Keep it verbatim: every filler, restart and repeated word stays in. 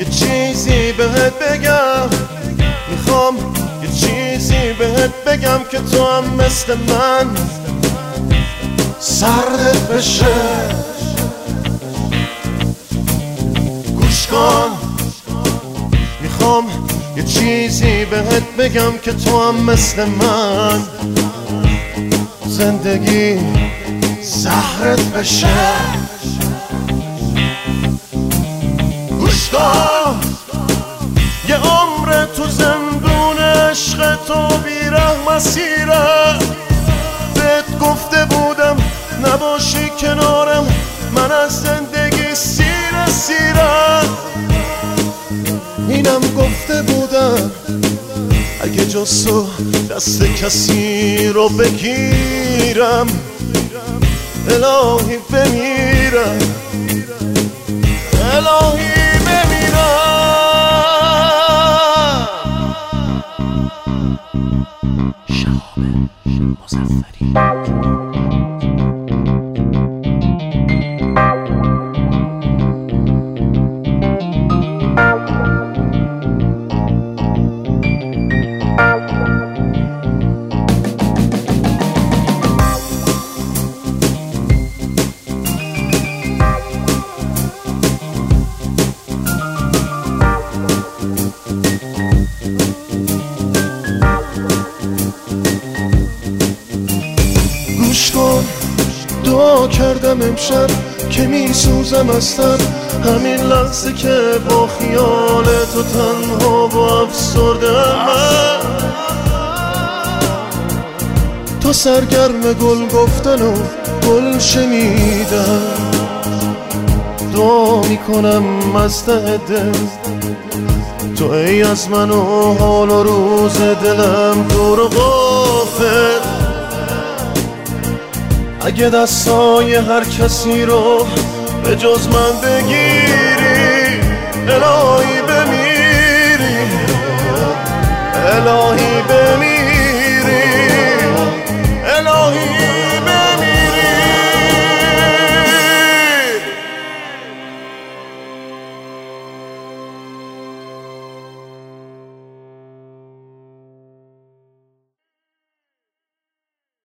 یه چیزی بهت بگم، میخوام یه چیزی بهت بگم که تو هم مثل من سردت بشه. گوش کن، میخوام یه چیزی بهت بگم که تو هم مثل من زندگی زهرت بشه. گوش کن، یه عمر تو زندون عشق تو بیره مسیره. بهت گفته بودم نباشی کنارم، من از زندگی سیره سیره. اینم گفته بودم اگه جز تو دست کسی رو بگیرم الهی بمیرم، الهی بمیرم. شهاب مظفری. گوش کن، دعا کردم امشب که میسوزم هستم، همین لحظه که با خیال تو تنها و افسردم. تو سرگرم گل گفتن و گل شنیدم، دعا میکنم از ته دل تو ای از من و حال و روز دلم دور و غافل. اگه دستای هر کسی رو به جز من بگیری الهی بمیری، الهی بمیری، الهی